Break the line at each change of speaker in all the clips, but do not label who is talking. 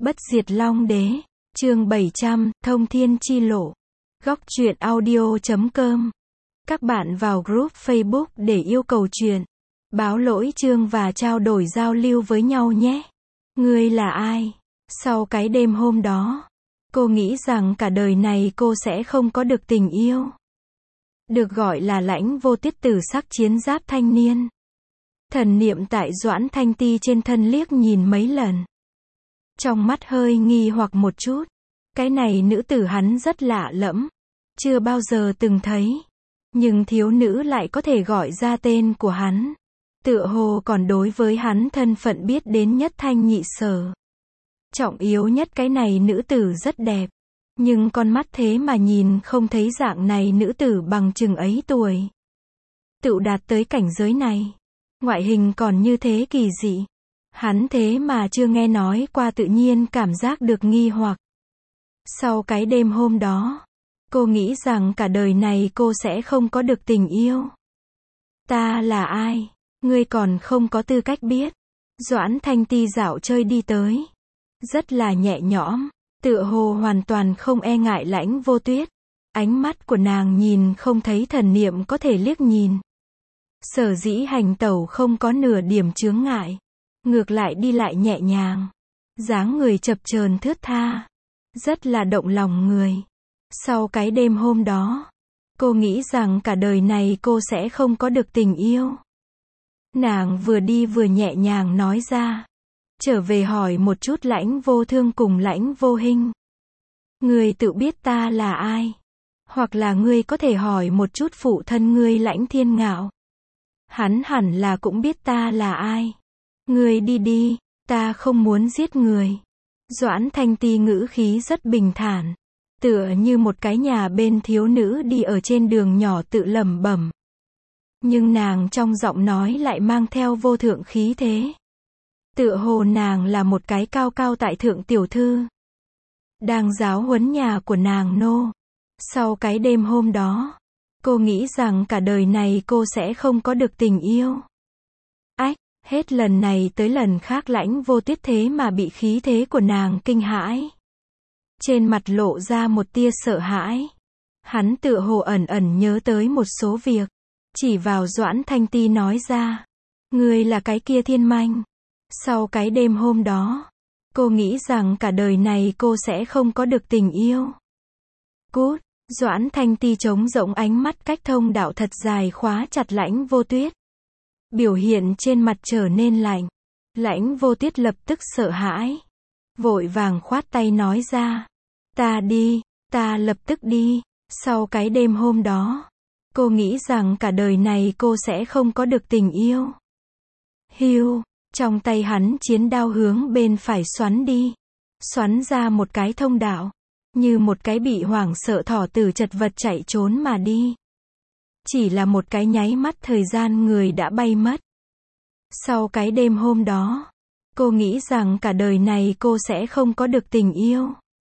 Bất diệt Long Đế, chương 700, Thông Thiên Chi Lộ. Góc truyện audio.com. Các bạn vào group Facebook để yêu cầu truyện, báo lỗi chương và trao đổi giao lưu với nhau nhé. Ngươi là ai? Sau cái đêm hôm đó, cô nghĩ rằng cả đời này cô sẽ không có được tình yêu. Được gọi là Lãnh Vô Tiết tử sắc chiến giáp thanh niên. Thần niệm tại Doãn Thanh Ti trên thân liếc nhìn mấy lần. Trong mắt hơi nghi hoặc một chút. Cái này nữ tử hắn rất lạ lẫm. Chưa bao giờ từng thấy. Nhưng thiếu nữ lại có thể gọi ra tên của hắn. Tựa hồ còn đối với hắn thân phận biết đến nhất thanh nhị sở. Trọng yếu nhất cái này nữ tử rất đẹp. Nhưng con mắt thế mà nhìn không thấy dạng này nữ tử bằng chừng ấy tuổi. Tựu đạt tới cảnh giới này. Ngoại hình còn như thế kỳ dị. Hắn thế mà chưa nghe nói qua tự nhiên cảm giác được nghi hoặc. Sau cái đêm hôm đó, cô nghĩ rằng cả đời này cô sẽ không có được tình yêu. Ta là ai? Ngươi còn không có tư cách biết. Doãn Thanh Ti dạo chơi đi tới. Rất là nhẹ nhõm, tựa hồ hoàn toàn không e ngại Lãnh Vô Tuyết. Ánh mắt của nàng nhìn không thấy thần niệm có thể liếc nhìn. Sở dĩ hành tẩu không có nửa điểm chướng ngại. Ngược lại đi lại nhẹ nhàng. Dáng người chập chờn thướt tha. Rất là động lòng người. Sau cái đêm hôm đó, cô nghĩ rằng cả đời này cô sẽ không có được tình yêu. Nàng vừa đi vừa nhẹ nhàng nói ra. Trở về hỏi một chút Lãnh Vô Thương cùng Lãnh Vô Hinh. Ngươi tự biết ta là ai? Hoặc là ngươi có thể hỏi một chút phụ thân ngươi Lãnh Thiên Ngạo. Hắn hẳn là cũng biết ta là ai. Ngươi đi đi, ta không muốn giết người. Doãn Thanh Ti ngữ khí rất bình thản. Tựa như một cái nhà bên thiếu nữ đi ở trên đường nhỏ tự lẩm bẩm. Nhưng nàng trong giọng nói lại mang theo vô thượng khí thế. Tựa hồ nàng là một cái cao cao tại thượng tiểu thư. Đang giáo huấn nhà của nàng nô. Sau cái đêm hôm đó, cô nghĩ rằng cả đời này cô sẽ không có được tình yêu. Ách, hết lần này tới lần khác Lãnh Vô Tuyết thế mà bị khí thế của nàng kinh hãi. Trên mặt lộ ra một tia sợ hãi. Hắn tựa hồ ẩn ẩn nhớ tới một số việc. Chỉ vào Doãn Thanh Ti nói ra. Ngươi là cái kia thiên manh. Sau cái đêm hôm đó, cô nghĩ rằng cả đời này cô sẽ không có được tình yêu. Cút, Doãn Thanh Ti trống rỗng ánh mắt cách thông đạo thật dài khóa chặt Lãnh Vô Tuyết. Biểu hiện trên mặt trở nên lạnh. Lãnh Vô Tuyết lập tức sợ hãi. Vội vàng khoát tay nói ra. Ta đi, ta lập tức đi. Sau cái đêm hôm đó, cô nghĩ rằng cả đời này cô sẽ không có được tình yêu. Hiu, trong tay hắn chiến đao hướng bên phải xoắn đi. Xoắn ra một cái thông đạo. Như một cái bị hoảng sợ thỏ tử chật vật chạy trốn mà đi. Chỉ là một cái nháy mắt thời gian người đã bay mất. Sau cái đêm hôm đó, cô nghĩ rằng cả đời này cô sẽ không có được tình yêu.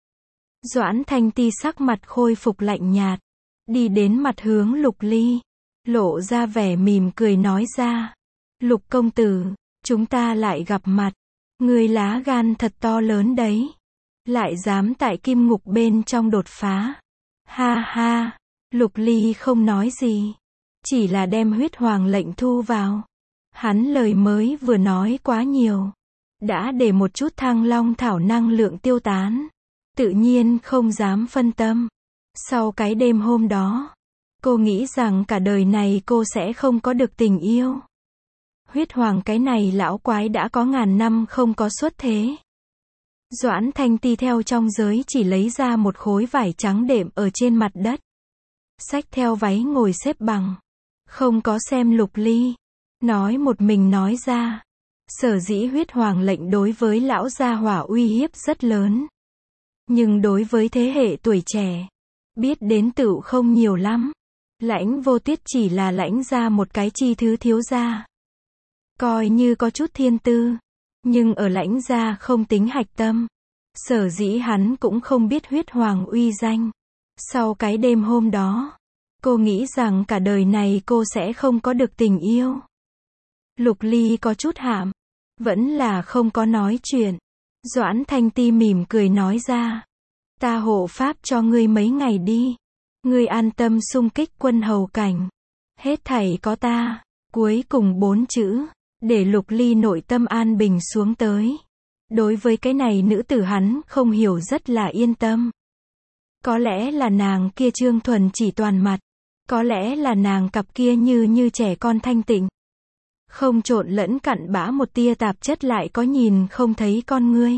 Doãn Thanh Ti sắc mặt khôi phục lạnh nhạt. Đi đến mặt hướng Lục Ly. Lộ ra vẻ mỉm cười nói ra. Lục công tử, chúng ta lại gặp mặt. Ngươi lá gan thật to lớn đấy. Lại dám tại kim ngục bên trong đột phá. Ha ha, Lục Ly không nói gì. Chỉ là đem huyết hoàng lệnh thu vào. Hắn lời mới vừa nói quá nhiều. Đã để một chút Thăng Long thảo năng lượng tiêu tán. Tự nhiên không dám phân tâm. Sau cái đêm hôm đó, cô nghĩ rằng cả đời này cô sẽ không có được tình yêu. Huyết hoàng cái này lão quái đã có ngàn năm không có xuất thế. Doãn Thanh Ti theo trong giới chỉ lấy ra một khối vải trắng đệm ở trên mặt đất. Xách theo váy ngồi xếp bằng. Không có xem Lục Ly. Nói một mình nói ra. Sở dĩ huyết hoàng lệnh đối với lão gia hỏa uy hiếp rất lớn. Nhưng đối với thế hệ tuổi trẻ, biết đến tựu không nhiều lắm. Lãnh Vô Tuyết chỉ là lãnh ra một cái chi thứ thiếu gia. Coi như có chút thiên tư. Nhưng ở lãnh gia không tính hạch tâm. Sở dĩ hắn cũng không biết huyết hoàng uy danh. Sau cái đêm hôm đó, cô nghĩ rằng cả đời này cô sẽ không có được tình yêu. Lục Ly có chút hạm. Vẫn là không có nói chuyện. Doãn Thanh Ti mỉm cười nói ra. Ta hộ pháp cho ngươi mấy ngày đi. Ngươi an tâm xung kích quân hầu cảnh. Hết thảy có ta. Cuối cùng 4 chữ. Để Lục Ly nội tâm an bình xuống tới. Đối với cái này nữ tử hắn không hiểu rất là yên tâm. Có lẽ là nàng kia trương thuần chỉ toàn mặt. Có lẽ là nàng cặp kia như trẻ con thanh tịnh. Không trộn lẫn cặn bã một tia tạp chất lại có nhìn không thấy con ngươi.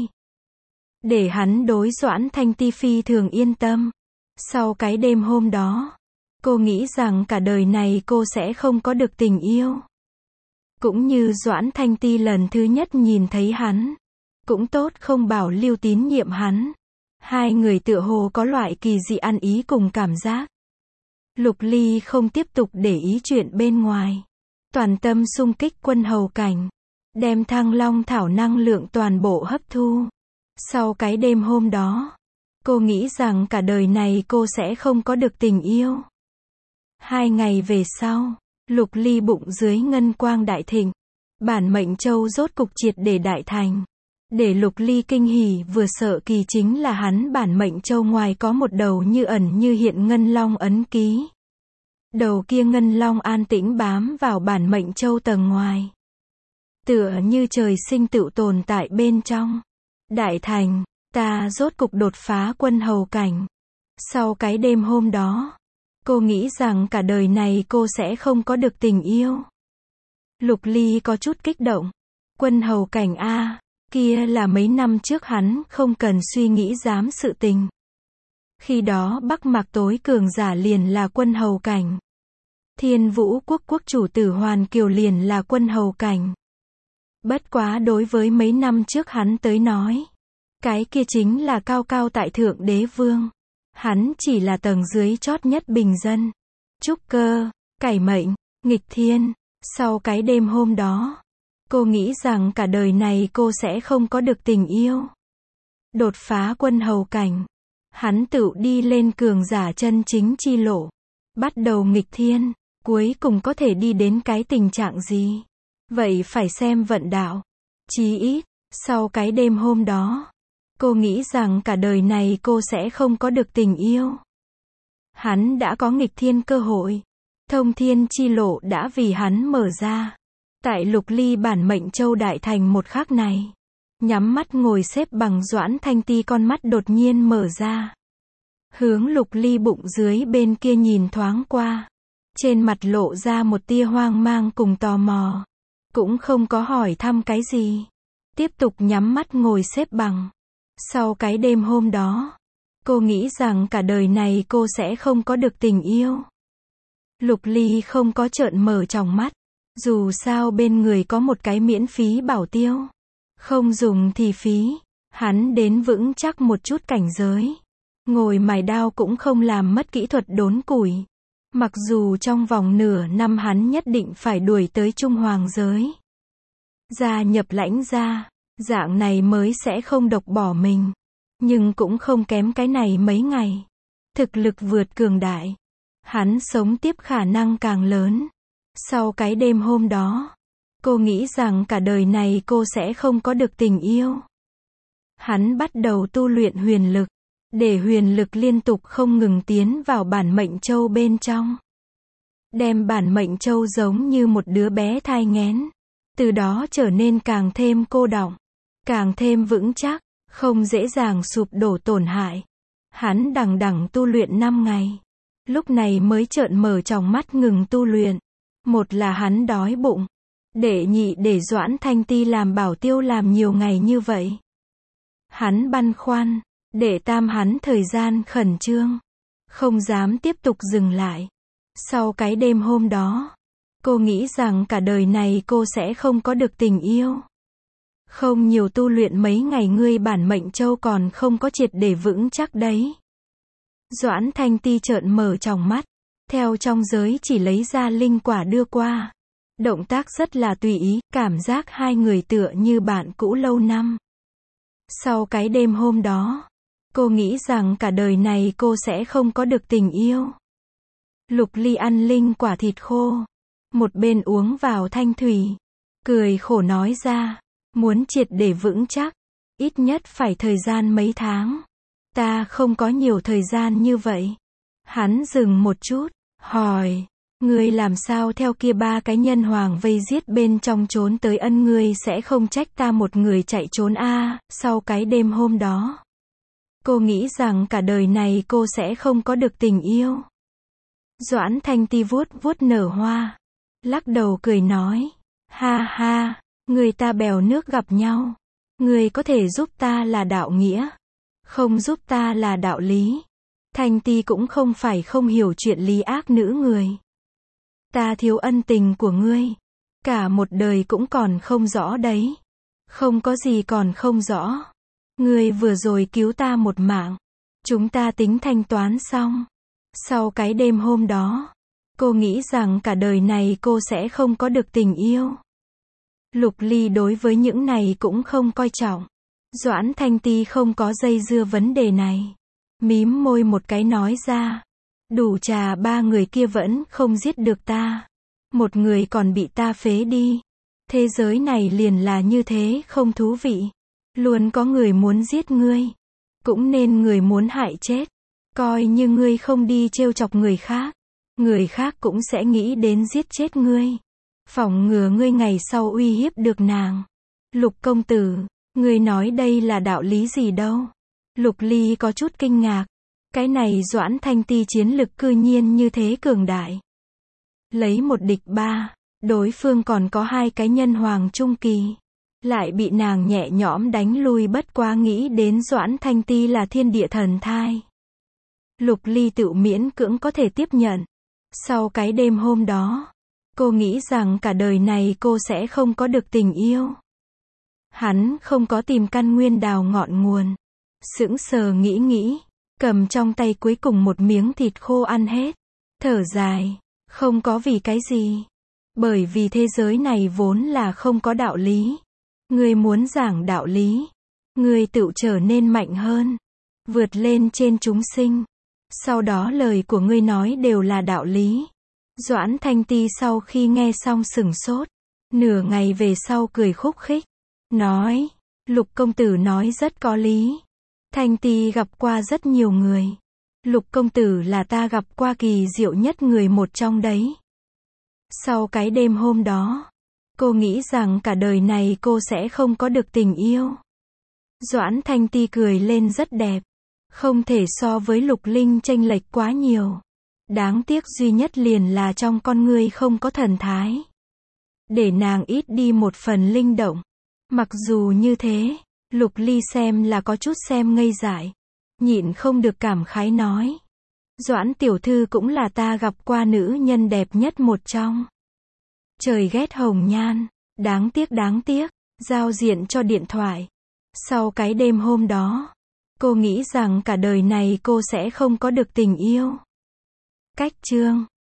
Để hắn đối Doãn Thanh Ti phi thường yên tâm. Sau cái đêm hôm đó, cô nghĩ rằng cả đời này cô sẽ không có được tình yêu. Cũng như Doãn Thanh Ti lần thứ nhất nhìn thấy hắn. Cũng tốt không bảo lưu tín nhiệm hắn. Hai người tựa hồ có loại kỳ dị ăn ý cùng cảm giác. Lục Ly không tiếp tục để ý chuyện bên ngoài. Toàn tâm xung kích quân hầu cảnh. Đem Thăng Long thảo năng lượng toàn bộ hấp thu. Sau cái đêm hôm đó, cô nghĩ rằng cả đời này cô sẽ không có được tình yêu. 2 ngày về sau, Lục Ly bụng dưới ngân quang đại thịnh. Bản mệnh châu rốt cục triệt để đại thành. Để Lục Ly kinh hỉ vừa sợ kỳ chính là hắn bản mệnh châu ngoài có một đầu như ẩn như hiện ngân long ấn ký. Đầu kia ngân long an tĩnh bám vào bản mệnh châu tầng ngoài. Tựa như trời sinh tự tồn tại bên trong. Đại thành, ta rốt cục đột phá quân hầu cảnh. Sau cái đêm hôm đó, cô nghĩ rằng cả đời này cô sẽ không có được tình yêu. Lục Ly có chút kích động. Quân hầu cảnh A, kia là mấy năm trước hắn không cần suy nghĩ dám sự tình. Khi đó Bắc Mạc tối cường giả liền là quân hầu cảnh. Thiên Vũ quốc quốc chủ tử Hoàn Kiều liền là quân hầu cảnh. Bất quá đối với mấy năm trước hắn tới nói, cái kia chính là cao cao tại thượng đế vương. Hắn chỉ là tầng dưới chót nhất bình dân. Trúc cơ, cải mệnh, nghịch thiên. Sau cái đêm hôm đó, cô nghĩ rằng cả đời này cô sẽ không có được tình yêu. Đột phá quân hầu cảnh. Hắn tự đi lên cường giả chân chính chi lộ. Bắt đầu nghịch thiên. Cuối cùng có thể đi đến cái tình trạng gì? Vậy phải xem vận đạo. Chí ít, sau cái đêm hôm đó, cô nghĩ rằng cả đời này cô sẽ không có được tình yêu. Hắn đã có nghịch thiên cơ hội. Thông thiên chi lộ đã vì hắn mở ra. Tại Lục Ly bản mệnh châu đại thành một khắc này. Nhắm mắt ngồi xếp bằng Doãn Thanh Ti con mắt đột nhiên mở ra. Hướng Lục Ly bụng dưới bên kia nhìn thoáng qua. Trên mặt lộ ra một tia hoang mang cùng tò mò. Cũng không có hỏi thăm cái gì. Tiếp tục nhắm mắt ngồi xếp bằng. Sau cái đêm hôm đó, cô nghĩ rằng cả đời này cô sẽ không có được tình yêu. Lục Ly không có trợn mở tròng mắt. Dù sao bên người có một cái miễn phí bảo tiêu. Không dùng thì phí. Hắn đến vững chắc một chút cảnh giới. Ngồi mài đao cũng không làm mất kỹ thuật đốn củi. Mặc dù trong vòng nửa năm hắn nhất định phải đuổi tới Trung Hoàng giới. Gia nhập lãnh gia. Dạng này mới sẽ không độc bỏ mình. Nhưng cũng không kém cái này mấy ngày. Thực lực vượt cường đại. Hắn sống tiếp khả năng càng lớn. Sau cái đêm hôm đó, cô nghĩ rằng cả đời này cô sẽ không có được tình yêu. Hắn bắt đầu tu luyện huyền lực. Để huyền lực liên tục không ngừng tiến vào bản mệnh châu bên trong. Đem bản mệnh châu giống như một đứa bé thai nghén. Từ đó trở nên càng thêm cô đọng. Càng thêm vững chắc. Không dễ dàng sụp đổ tổn hại. Hắn đằng đẵng tu luyện 5 ngày. Lúc này mới trợn mở tròng mắt ngừng tu luyện. Một là hắn đói bụng. Để nhị để Doãn Thanh Ti làm bảo tiêu làm nhiều ngày như vậy. Hắn băn khoăn. Để tam hắn thời gian khẩn trương. Không dám tiếp tục dừng lại. Sau cái đêm hôm đó, cô nghĩ rằng cả đời này cô sẽ không có được tình yêu. Không nhiều tu luyện mấy ngày ngươi bản mệnh châu còn không có triệt để vững chắc đấy. Doãn Thanh Ti trợn mở tròng mắt. Theo trong giới chỉ lấy ra linh quả đưa qua. Động tác rất là tùy ý, cảm giác hai người tựa như bạn cũ lâu năm. Sau cái đêm hôm đó, cô nghĩ rằng cả đời này cô sẽ không có được tình yêu. Lục Ly ăn linh quả thịt khô. Một bên uống vào thanh thủy. Cười khổ nói ra. Muốn triệt để vững chắc. Ít nhất phải thời gian mấy tháng. Ta không có nhiều thời gian như vậy. Hắn dừng một chút, hỏi, ngươi làm sao theo kia 3 cái nhân hoàng vây giết bên trong trốn tới ân, ngươi sẽ không trách ta một người chạy trốn a? Sau cái đêm hôm đó, cô nghĩ rằng cả đời này cô sẽ không có được tình yêu. Doãn Thanh Ti vuốt vuốt nở hoa, lắc đầu cười nói, ha ha, người ta bèo nước gặp nhau. Người có thể giúp ta là đạo nghĩa, không giúp ta là đạo lý. Thanh Ti cũng không phải không hiểu chuyện lý ác nữ người. Ta thiếu ân tình của ngươi, cả một đời cũng còn không rõ đấy. Không có gì còn không rõ. Ngươi vừa rồi cứu ta một mạng. Chúng ta tính thanh toán xong. Sau cái đêm hôm đó, cô nghĩ rằng cả đời này cô sẽ không có được tình yêu. Lục Ly đối với những này cũng không coi trọng. Doãn Thanh Ti không có dây dưa vấn đề này. Mím môi một cái nói ra. Đủ trà 3 người kia vẫn không giết được ta. Một người còn bị ta phế đi. Thế giới này liền là như thế, không thú vị. Luôn có người muốn giết ngươi. Cũng nên người muốn hại chết. Coi như ngươi không đi trêu chọc người khác. Người khác cũng sẽ nghĩ đến giết chết ngươi. Phòng ngừa ngươi ngày sau uy hiếp được nàng. Lục công tử, ngươi nói đây là đạo lý gì đâu? Lục Ly có chút kinh ngạc. Cái này Doãn Thanh Ti chiến lực cư nhiên như thế cường đại. Lấy 1 địch 3, đối phương còn có 2 cái nhân hoàng trung kỳ. Lại bị nàng nhẹ nhõm đánh lui, bất quá nghĩ đến Doãn Thanh Ti là thiên địa thần thai. Lục Ly tự miễn cưỡng có thể tiếp nhận. Sau cái đêm hôm đó, cô nghĩ rằng cả đời này cô sẽ không có được tình yêu. Hắn không có tìm căn nguyên đào ngọn nguồn. Sững sờ nghĩ, cầm trong tay cuối cùng một miếng thịt khô ăn hết. Thở dài, không có vì cái gì. Bởi vì thế giới này vốn là không có đạo lý. Ngươi muốn giảng đạo lý, ngươi tự trở nên mạnh hơn, vượt lên trên chúng sinh. Sau đó lời của ngươi nói đều là đạo lý. Doãn Thanh Ti sau khi nghe xong sửng sốt, nửa ngày về sau cười khúc khích, nói, Lục công tử nói rất có lý. Thanh Ti gặp qua rất nhiều người. Lục công tử là ta gặp qua kỳ diệu nhất người một trong đấy. Sau cái đêm hôm đó, cô nghĩ rằng cả đời này cô sẽ không có được tình yêu. Doãn Thanh Ti cười lên rất đẹp. Không thể so với Lục Linh chênh lệch quá nhiều. Đáng tiếc duy nhất liền là trong con ngươi không có thần thái. Để nàng ít đi một phần linh động. Mặc dù như thế, Lục Ly xem là có chút xem ngây dại. Nhịn không được cảm khái nói. Doãn tiểu thư cũng là ta gặp qua nữ nhân đẹp nhất một trong. Trời ghét hồng nhan. Đáng tiếc, giao diện cho điện thoại. Sau cái đêm hôm đó, cô nghĩ rằng cả đời này cô sẽ không có được tình yêu. Cách chương